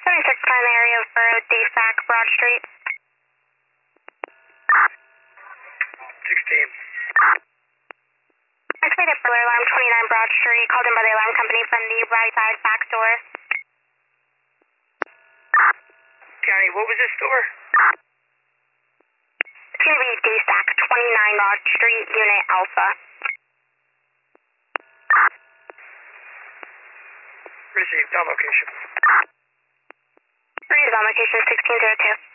76 time area for DSAC Broad Street. 16. Activated for alarm 29 Broad Street, called in by the alarm company from the right side back door. County, what was this store? It's going to be DSAC 29 Broad Street, Unit Alpha. Received. On location. Received on location 1602.